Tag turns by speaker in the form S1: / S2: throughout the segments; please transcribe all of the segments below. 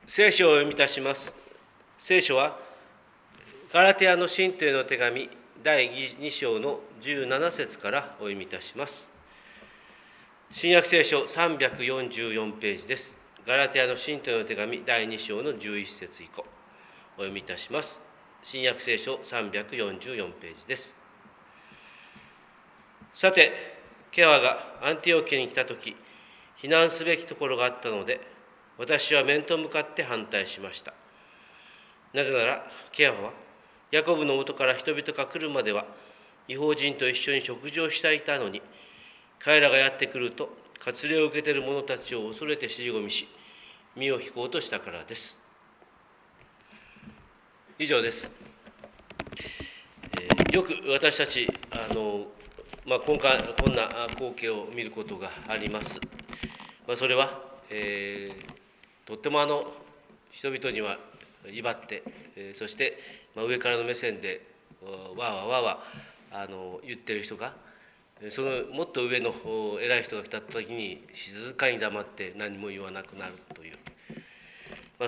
S1: 聖書をお読みいたします。聖書はガラテヤの信徒への手紙第2章の17節からお読みいたします。新約聖書344ページです。ガラテヤの信徒への手紙第2章の11節以降お読みいたします。新約聖書344ページです。さて、ケファがアンティオキアに来たとき、避難すべきところがあったので、私は面と向かって反対しました。なぜなら、ケファはヤコブの元から人々が来るまでは異邦人と一緒に食事をしていたのに、彼らがやってくると割礼を受けている者たちを恐れて尻込みし、身を引こうとしたからです。以上です。よく私たち今回こんな光景を見ることがあります。それは、とっても人々には威張って、そして、上からの目線でわーわーわーわー言ってる人が、そのもっと上の偉い人が来た時に静かに黙って何も言わなくなるという、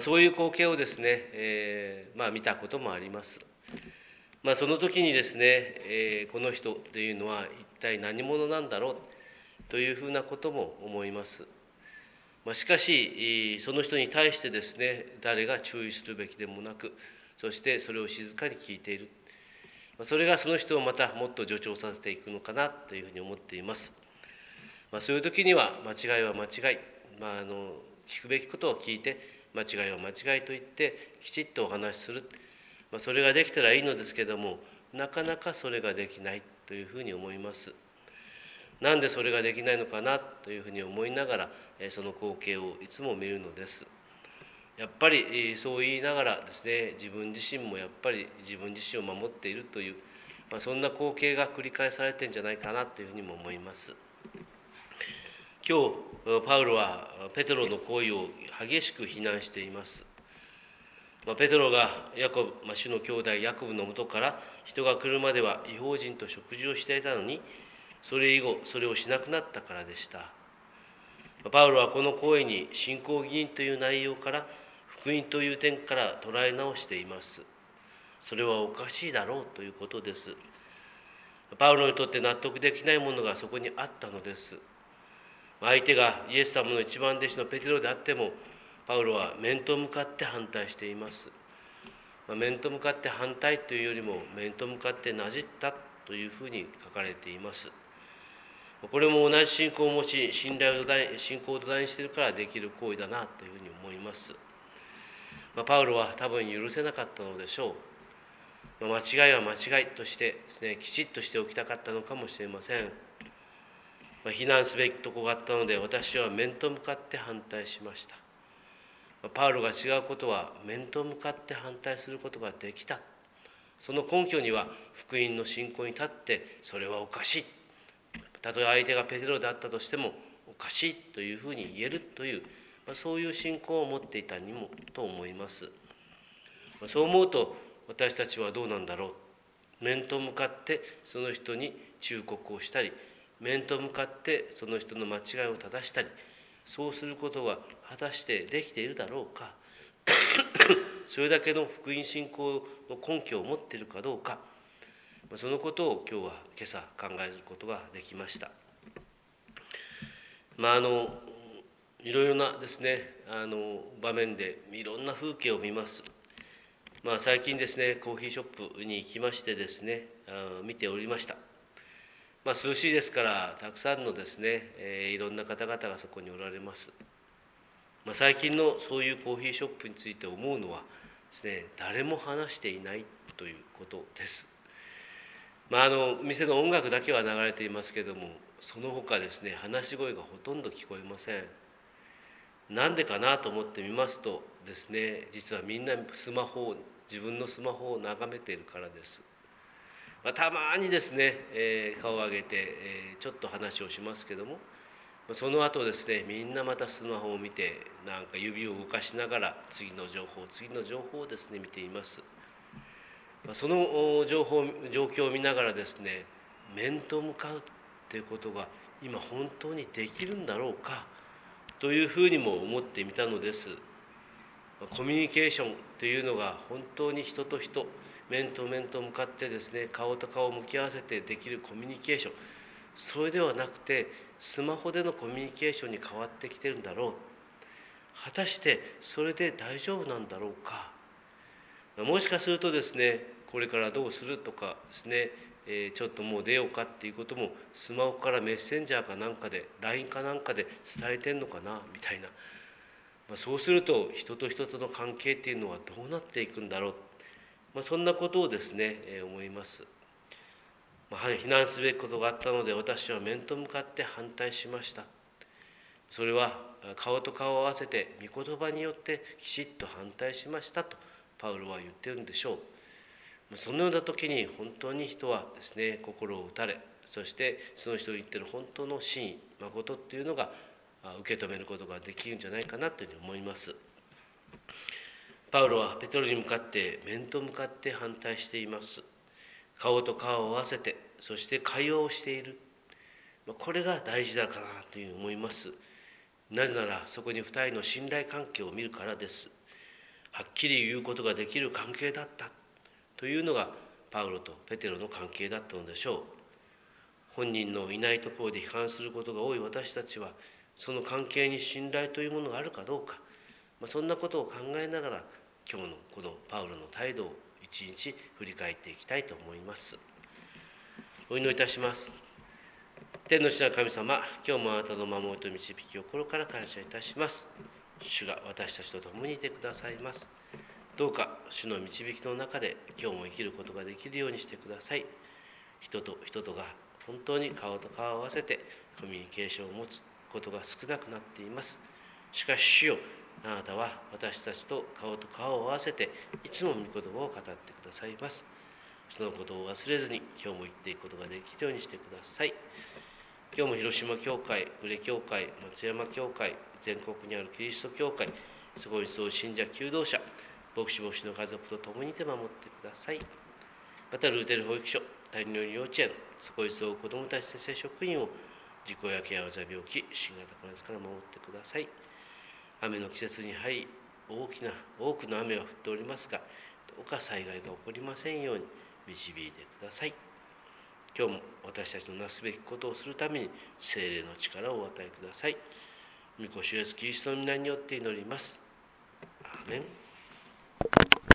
S1: そういう光景をですね、見たこともあります。その時にですね、この人というのは一体何者なんだろうというふうなことも思います。しかしその人に対してですね、誰が注意するべきでもなく、そしてそれを静かに聞いている、それがその人をまたもっと助長させていくのかなというふうに思っています。そういう時には間違いは間違い、聞くべきことを聞いて、間違いは間違いと言ってきちっとお話しする、それができたらいいのですけども、なかなかそれができないというふうに思います。なんでそれができないのかなというふうに思いながら、その光景をいつも見るのです。やっぱりそう言いながらですね、自分自身もやっぱり自分自身を守っているという、そんな光景が繰り返されているんじゃないかなというふうにも思います。今日パウロはペテロの行為を激しく非難しています。ペテロが主の兄弟ヤコブのもとから人が来るまでは異邦人と食事をしていたのに、それ以後それをしなくなったからでした。パウロはこの行為に信仰義人という内容から福音という点から捉え直しています。それはおかしいだろうということです。パウロにとって納得できないものがそこにあったのです。相手がイエス様の一番弟子のペテロであっても、パウロは面と向かって反対しています。面と向かって反対というよりも面と向かってなじったというふうに書かれています。これも同じ信仰を持ち、信仰を土台にしているからできる行為だなというふうに思います。パウロは多分許せなかったのでしょう。間違いは間違いとしてですね、きちっとしておきたかったのかもしれません。非難すべきとこがあったので、私は面と向かって反対しました。パウロが違うことは面と向かって反対することができた。その根拠には福音の信仰に立って、それはおかしい、たとえ相手がペテロであったとしてもおかしいというふうに言えるという、そういう信仰を持っていたにもと思います。そう思うと私たちはどうなんだろう。面と向かってその人に忠告をしたり、面と向かってその人の間違いを正したり、そうすることは果たしてできているだろうか。それだけの福音信仰の根拠を持っているかどうか、そのことを今朝考えることができました。いろいろなですね、場面でいろんな風景を見ます。最近ですね、コーヒーショップに行きましてですね、見ておりました。涼しいですからたくさんのですね、いろんな方々がそこにおられます。最近のそういうコーヒーショップについて思うのはですね、誰も話していないということです。店の音楽だけは流れていますけれども、その他ですね、話し声がほとんど聞こえません。なんでかなと思ってみますとですね、実はみんな自分のスマホを眺めているからです。たまにですね、顔を上げて、ちょっと話をしますけども、その後ですね、みんなまたスマホを見て、なんか指を動かしながら次の情報をですね見ています。その状況を見ながらですね、面と向かうということが今本当にできるんだろうかというふうにも思ってみたのです。 コミュニケーションというのが本当に人と人、面と面と向かってですね、顔と顔を向き合わせてできるコミュニケーション、それではなくてスマホでのコミュニケーションに変わってきてるんだろう。果たしてそれで大丈夫なんだろうか。もしかするとですね、これからどうするとかですね、ちょっともう出ようかっていうこともスマホからメッセンジャーかなんかで LINE かなんかで伝えてんのかなみたいな、そうすると人と人との関係っていうのはどうなっていくんだろう、そんなことをですね、思います。非難すべきことがあったので私は面と向かって反対しました。それは顔と顔を合わせて御言葉によってきちっと反対しましたとパウロは言ってるんでしょう。そのような時に本当に人はですね、心を打たれ、そしてその人の言ってる本当の真意、誠っていうのが受け止めることができるんじゃないかなというふうに思います。パウロはペテロに向かって面と向かって反対しています。顔と顔を合わせて、そして会話をしている。これが大事だかなというふうに思います。なぜならそこに二人の信頼関係を見るからです。はっきり言うことができる関係だったというのがパウロとペテロの関係だったのでしょう。本人のいないところで批判することが多い私たちは、その関係に信頼というものがあるかどうか、そんなことを考えながら今日のこのパウロの態度を一日振り返っていきたいと思います。お祈りいたします。天の父なる神様、今日もあなたの守りと導きを心から感謝いたします。主が私たちと共にいてくださいます。どうか主の導きの中で今日も生きることができるようにしてください。人と人とが本当に顔と顔を合わせてコミュニケーションを持つことが少なくなっています。しかし主よ、あなたは私たちと顔と顔を合わせていつも御言葉を語ってくださいます。そのことを忘れずに今日も生きていくことができるようにしてください。今日も広島教会、呉教会、松山教会、全国にあるキリスト教会、そこに集う信者求道者、牧師の家族と共にて守ってください。またルーテル保育所、谷の幼稚園、そこに集う子どもたち先生職員を事故や怪我病気、新型コロナから守ってください。雨の季節に入り、多くの雨が降っておりますが、どうか災害が起こりませんように導いてください。今日も私たちのなすべきことをするために聖霊の力をお与えください。御子主イエスキリストの皆によって祈ります。アーメン。